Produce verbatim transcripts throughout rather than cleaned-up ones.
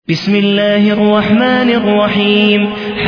بسم الله الرحمن الرحيم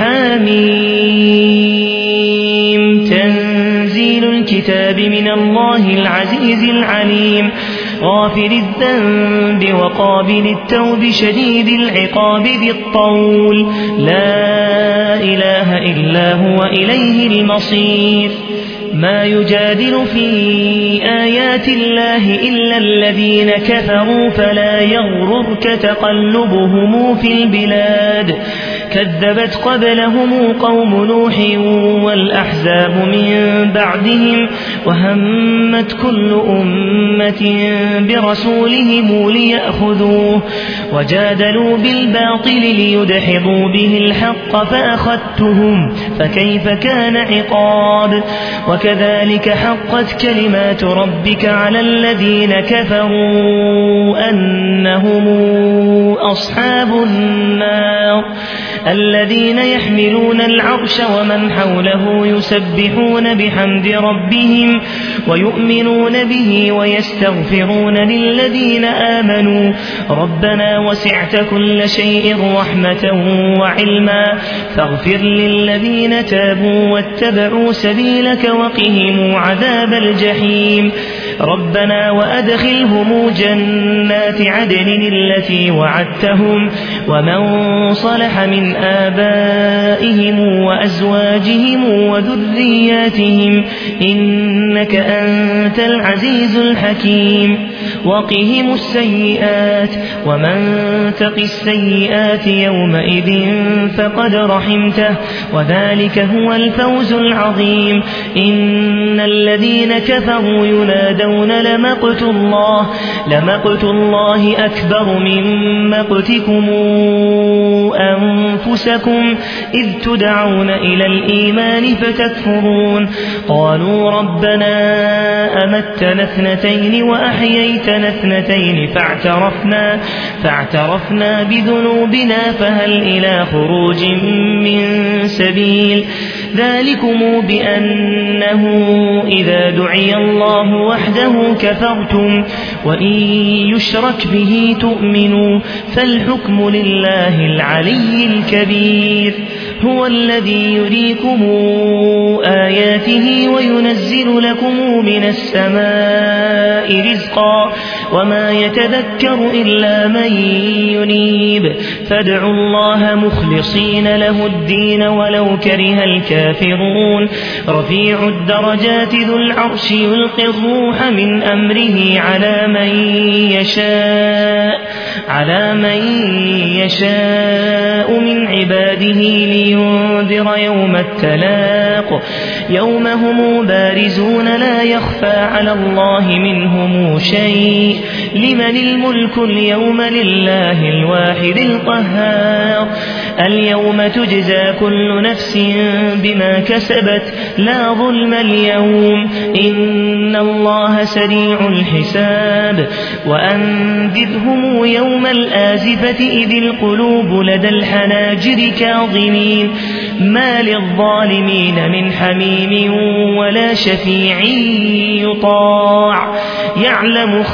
حميم تنزيل الكتاب من الله العزيز العليم غافر الذنب وقابل التوب شديد العقاب ذي الطول لا إله إلا هو إليه المصير ما يجادل في آيات الله إلا الذين كفروا فلا يغررك تقلبهم في البلاد كذبت قبلهم قوم نوح والأحزاب من بعدهم وهمت كل أمة برسولهم ليأخذوه وجادلوا بالباطل ليدحضوا به الحق فأخذتهم فكيف كان عقاب وكذلك حقت كلمات ربك على الذين كفروا أنهم أصحاب النار الذين يحملون العرش ومن حوله يسبحون بحمد ربهم ويؤمنون به ويستغفرون للذين آمنوا ربنا وسعت كل شيء رحمة وعلما فاغفر للذين تابوا واتبعوا سبيلك وقهم عذاب الجحيم ربنا وأدخلهم جنات عدن التي وعدتهم ومن صلح من آبائهم وأزواجهم وذرياتهم إنك أنت العزيز الحكيم وقهم السيئات ومن تق السيئات يومئذ فقد رحمته وذلك هو الفوز العظيم إن الذين كفروا ينادون لمقت الله لمقت الله أكبر من مقتكم أنفسكم إذ تدعون إلى الإيمان فتكفرون قالوا ربنا أمتنا اثنتين وأحييتنا اثنتين فاعترفنا, فاعترفنا بذنوبنا فهل إلى خروج من سبيل ذلكم بأنه إذا دعي الله وحده كفرتم وإن يشرك به تؤمنوا فالحكم لله العلي الكبير هو الذي يريكم آياته وينزل لكم من السماء رزقا وما يتذكر إلا من ينيب فادعوا الله مخلصين له الدين ولو كره الكافرون رفيع الدرجات ذو العرش يلقي الروح من أمره على من يشاء على من يشاء من عباده لينذر يوم التلاق يوم هم بارزون لا يخفى على الله منهم شيء لمن الملك اليوم لله الواحد القهار اليوم تجزى كل نفس بما كسبت لا ظلم اليوم إن الله سريع الحساب وأنذرهم يوم الآزفة إذ القلوب لدى الحناجر كاظمين ما للظالمين من حميم ولا شفيع يطاع يعلم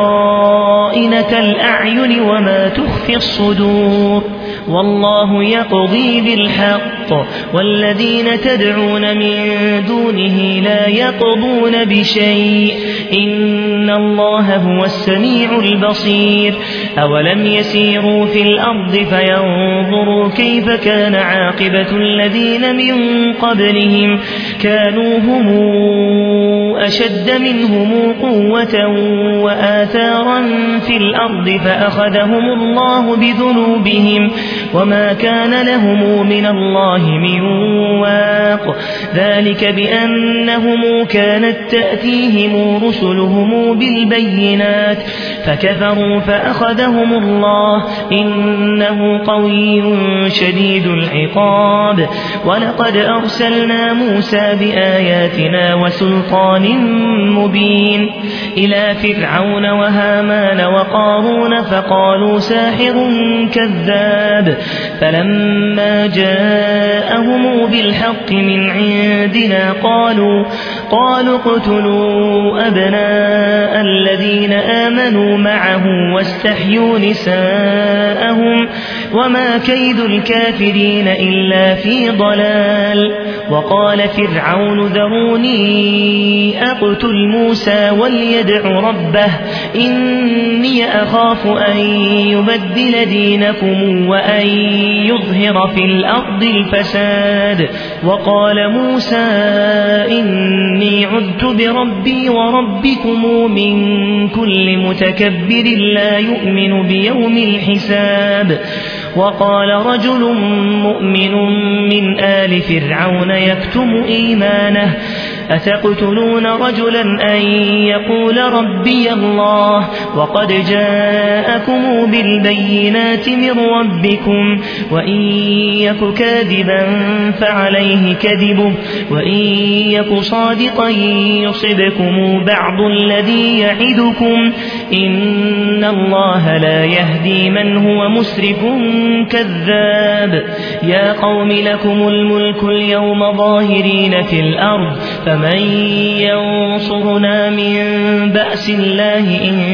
خائنة الأعين وما تخفي الصدور والله يقضي بالحق والذين تدعون من دونه لا يقضون بشيء إن الله هو السميع البصير أولم يسيروا في الأرض فينظروا كيف كان عاقبة الذين من قبلهم كانوا هم أشد منهم قوة وآثارا في الأرض فأخذهم الله بذنوبهم وما كان لهم من الله من واق ذلك بأنهم كانت تأتيهم رسلهم بالبينات فكفروا فأخذهم الله إنه قوي شديد العقاب ولقد أرسلنا موسى بآياتنا وسلطان مبين إلى فرعون وهامان وقارون فقالوا ساحر كذاب فلما جاءهم بالحق من عندنا قالوا قالوا اقتلوا أبناء الذين آمنوا معه واستحيوا نساءهم وما كيد الكافرين إلا في ضلال. وقال فرعون ذروني أقتل موسى وليدع ربه إني أخاف أن يبدل دينكم وأن يظهر في الأرض الفساد. وقال موسى إني عذت بربي وربكم من كل متكبر لا يؤمن بيوم الحساب. وقال رجل مؤمن من آل فرعون يكتم إيمانه أتقتلون رجلا أن يقول ربي الله وقد جاءكم بالبينات من ربكم وإن يك كاذبا فعليه كذبه وإن يك صادقا يصبكم بعض الذي يعدكم إن الله لا يهدي من هو مسرف كذاب. يا قوم لكم الملك اليوم ظاهرين في الأرض فمن ينصرنا من بأس الله إن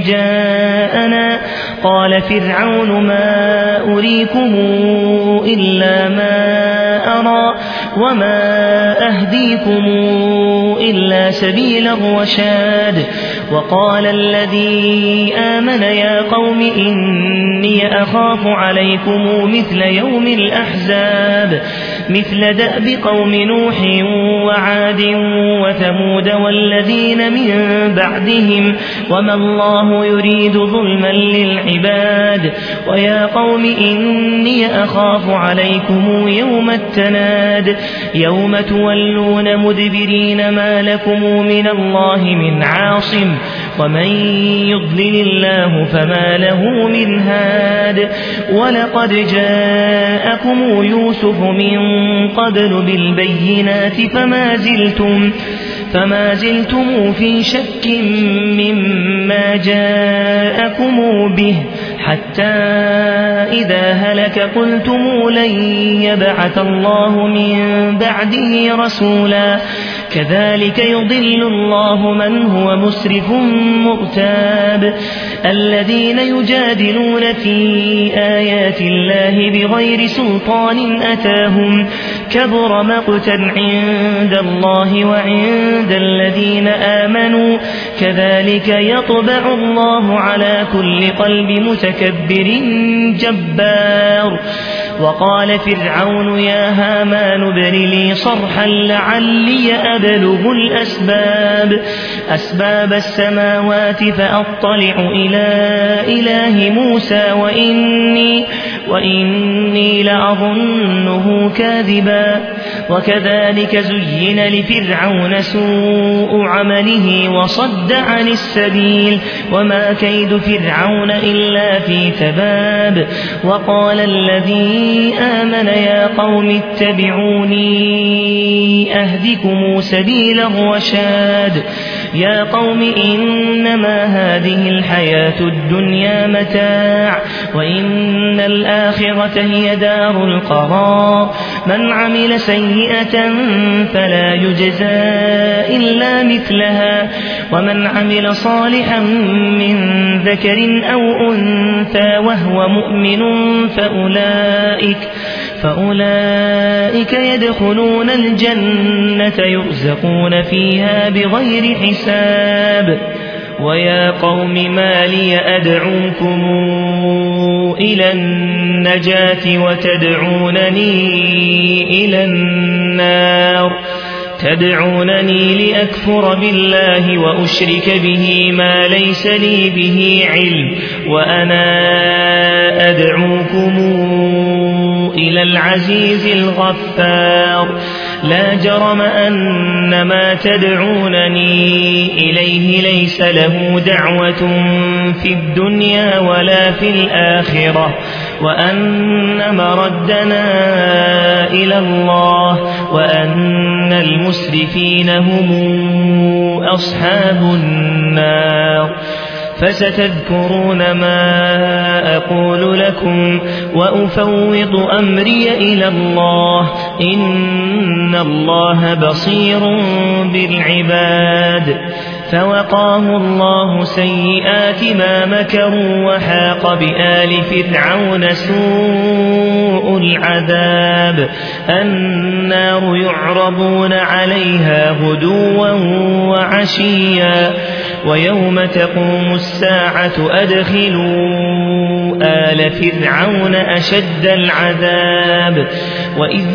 جاءنا. قال فرعون ما أريكم إلا ما أرى وما أهديكم إلا سبيل الرشاد. وقال الذي آمن يا قوم إني أخاف عليكم مثل يوم الأحزاب مثل دأب قوم نوح وعاد وثمود والذين من بعدهم وما الله يريد ظلما للعباد. ويا قوم إني أخاف عليكم يوم التناد يوم تولون مدبرين ما لكم من الله من عاصم ومن يضلل الله فما له من هاد. ولقد جاءكم يوسف من قبل بالبينات فما زلتم فما زلتم في شك مما جاءكم به حتى إذا هلك قلتم لن يبعث الله من بعده رسولا كذلك يضل الله من هو مسرف مرتاب. الذين يجادلون في آيات الله بغير سلطان أتاهم كبر مقتا عند الله وعند الذين آمنوا كذلك يطبع الله على كل قلب متكبر جبار. وقال فرعون يا هامان ابن لي صرحا لعلي أبلغ الأسباب أسباب السماوات فأطلع إلى إله موسى وإني, وإني لأظنه كاذبا. وكذلك زين لفرعون سوء عمله وصد عن السبيل وما كيد فرعون إلا في تباب. وقال الذي آمن يا قوم اتبعوني أهدكم سبيل الرشاد. يا قوم إنما هذه الحياة الدنيا متاع وإن الآخرة هي دار القرار. من عمل سيئة فلا يجزى إلا مثلها ومن عمل صالحا من ذكر أو أنثى وهو مؤمن فأولئك فأولئك يدخلون الجنة يرزقون فيها بغير حساب. ويا قوم ما لي أدعوكم إلى النجاة وتدعونني إلى النار تدعونني لأكفر بالله وأشرك به ما ليس لي به علم وأنا أدعوكم إلى العزيز الغفار. لا جرم أن ما تدعونني إليه ليس له دعوة في الدنيا ولا في الآخرة وأن مردنا إلى الله وأن المسرفين هم أصحاب النار. فستذكرون ما أقول لكم وأفوض أمري إلى الله إن الله بصير بالعباد. فوقاه الله سيئات ما مكروا وحاق بآل فرعون سوء العذاب النار يعرضون عليها غدوا وعشيا ويوم تقوم الساعة أدخلوا آل فرعون أشد العذاب وإذ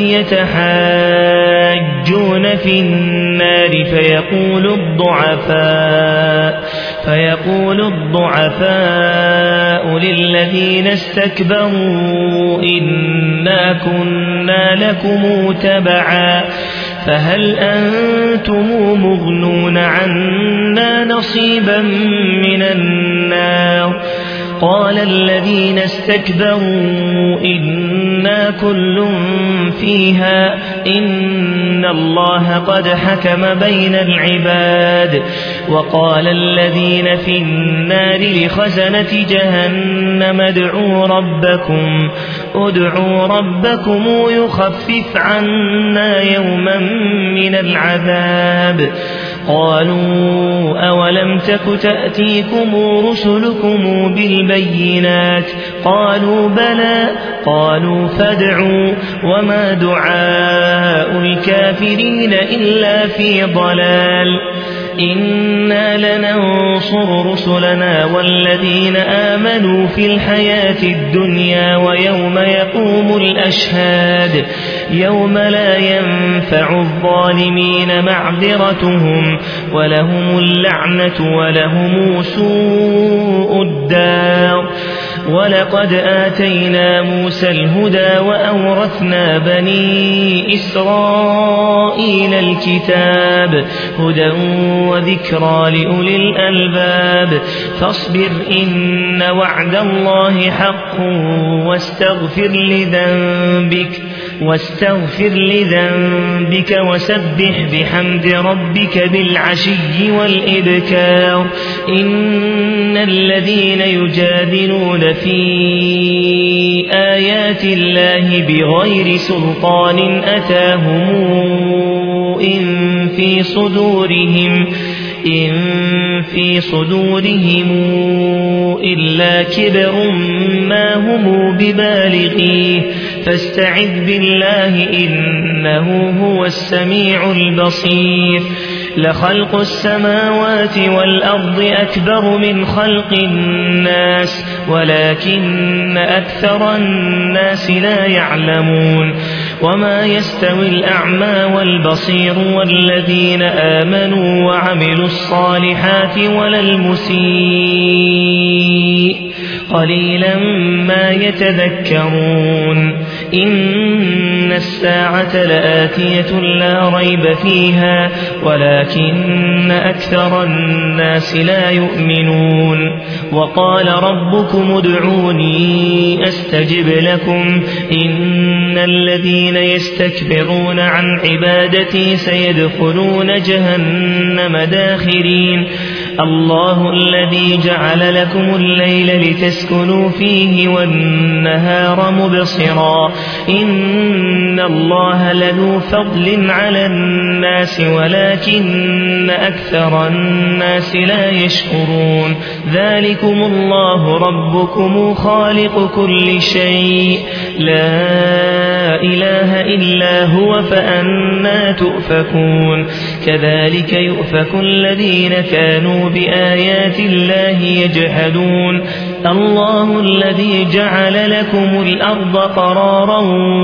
يتحاجون في النار فيقول الضعفاء فيقول الضعفاء للذين استكبروا إنا كنا لكم تبعا فهل أنتم مغنون عنا نصيبا من النار قال الذين استكبروا إنا كل فيها إن الله قد حكم بين العباد وقال الذين في النار لخزنة جهنم ادعوا ربكم ادعوا ربكم يخفف عنا يوما من العذاب قالوا أولم تك تأتيكم رسلكم بالبينات قالوا بلى قالوا فادعوا وما دعاء الكافرين إلا في ضلال إنا لننصر رسلنا والذين آمنوا في الحياة الدنيا ويوم يقوم الأشهاد يوم لا ينفع الظالمين معذرتهم ولهم اللعنة ولهم سوء الدار ولقد آتينا موسى الهدى وأورثنا بني إسرائيل الكتاب هدى وذكرى لأولي الألباب فاصبر إن وعد الله حق واستغفر لذنبك واستغفر لذنبك وسبح بحمد ربك بالعشي والإبكار إن الذين يجادلون في آيات الله بغير سلطان أتاهم إن في صدورهم إن في صدورهم إلا كبر ما هم ببالغيه فاستعذ بالله إنه هو السميع البصير لخلق السماوات والأرض أكبر من خلق الناس ولكن أكثر الناس لا يعلمون وما يستوي الأعمى والبصير والذين آمنوا وعملوا الصالحات ولا المسيء قليلا ما يتذكرون إن الساعة لآتية لا ريب فيها ولكن أكثر الناس لا يؤمنون وقال ربكم ادعوني أستجب لكم إن الذين يستكبرون عن عبادتي سيدخلون جهنم داخرين الله الذي جعل لكم الليل لتسكنوا فيه والنهار مبصرا إن الله لذو فضل على الناس ولكن أكثر الناس لا يشكرون ذلكم الله ربكم خالق كل شيء لا إله إلا هو فأنا تؤفكون كذلك يؤفك الذين كانوا بآيات الله يجحدون الله الذي جعل لكم الأرض قرارا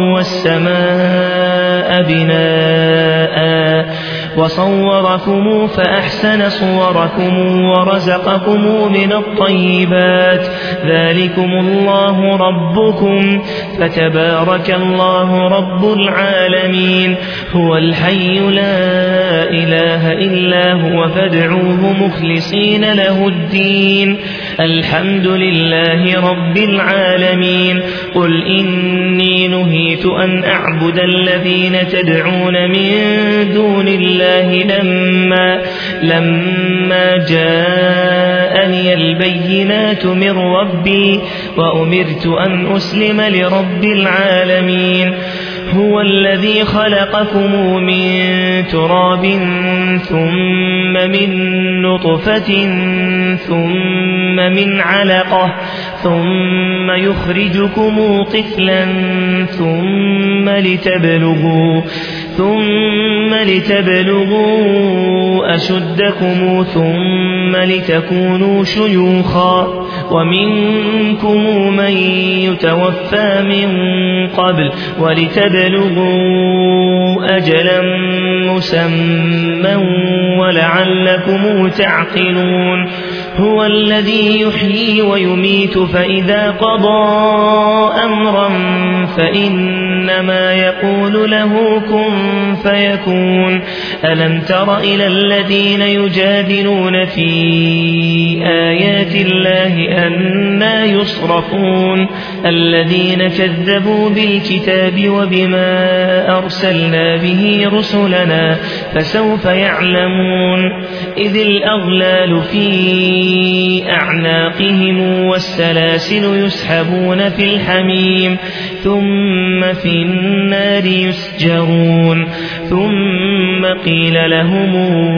والسماء بناء وصوركم فأحسن صوركم ورزقكم من الطيبات ذلكم الله ربكم فتبارك الله رب العالمين هو الحي لا إله إلا هو فادعوه مخلصين له الدين الحمد لله رب العالمين قل إني نهيت أن أعبد الذين تدعون من دون الله لما, لما جاءني البينات من ربي وأمرت أن أسلم لرب العالمين هو الذي خلقكم من تراب ثم من نطفة ثم من علقة ثم يخرجكم طفلا ثم لتبلغوا ثم لتبلغوا أشدكم ثم لتكونوا شيوخا ومنكم من يتوفى من قبل ولتبلغوا أجلا مسمى ولعلكم تعقلون هو الذي يحيي ويميت فإذا قضى أمرا فإنما يقول له كن فيكون ألم تر إلى الذين يجادلون في آيات الله أنى يصرفون الذين كذبوا بالكتاب وبما أرسلنا به رسلنا فسوف يعلمون إذ الأغلال في أعناقهم والسلاسل يسحبون في الحميم ثم في النار يسجرون ثم قيل لهم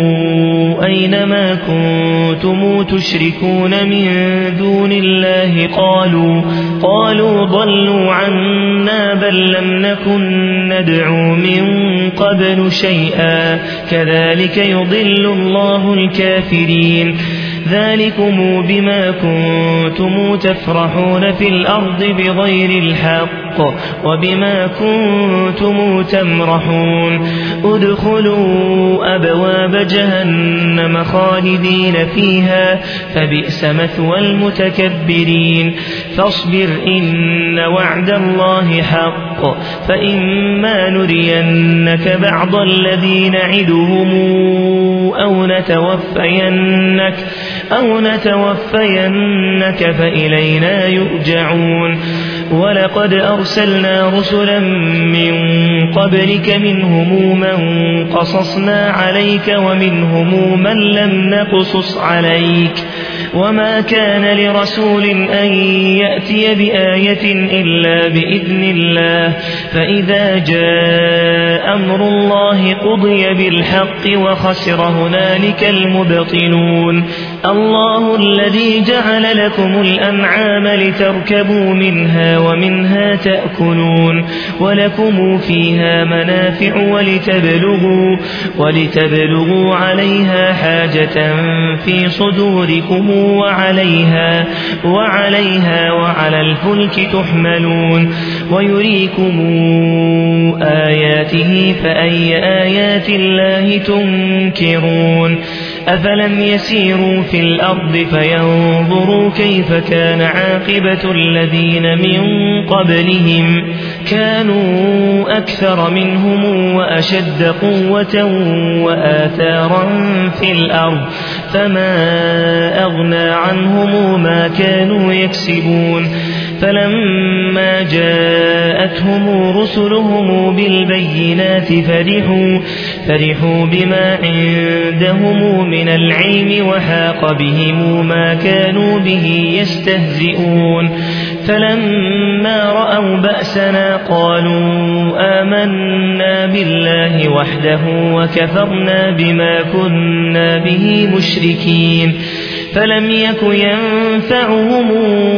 أين ما كنتم تشركون من دون الله قالوا قالوا ضلوا عنا بل لم نكن ندعو من قبل شيئا كذلك يضل الله الكافرين ذلكم بما كنتم تفرحون في الأرض بغير الحق وبما كنتم تمرحون ادخلوا أبواب جهنم خالدين فيها فبئس مثوى المتكبرين فاصبر إن وعد الله حق فإما نرينك بعض الذي نعدهم أو نتوفينك أو نتوفينك فإلينا يرجعون ولقد أرسلنا رسلا من قبلك منهم من قصصنا عليك ومنهم من لم نقصص عليك وما كان لرسول أن يأتي بآية إلا بإذن الله فإذا جاء أمر الله قضي بالحق وخسر هنالك المبطلون الله الذي جعل لكم الأنعام لتركبوا منها ومنها تأكلون ولكم فيها منافع ولتبلغوا, ولتبلغوا عليها حاجة في صدوركم وعليها, وعليها وعلى الفلك تحملون ويريكم آياته فأي آيات الله تنكرون أفلم يسيروا في الأرض فينظروا كيف كان عاقبة الذين من قبلهم كانوا أكثر منهم وأشد قوة وآثارا في الأرض فما أغنى عنهم ما كانوا يكسبون فلما جاءتهم رسلهم بالبينات فرحوا, فرحوا بما عندهم من العلم وحاق بهم ما كانوا به يستهزئون فلما رأوا بأسنا قالوا آمنا بالله وحده وكفرنا بما كنا به مشركين فلم يك ينفعهم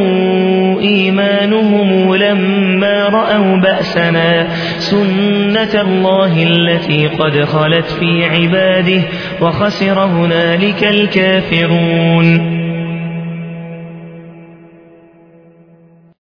إيمانهم لما رأوا بأسنا سنة الله التي قد خلت في عباده وخسر هنالك الكافرون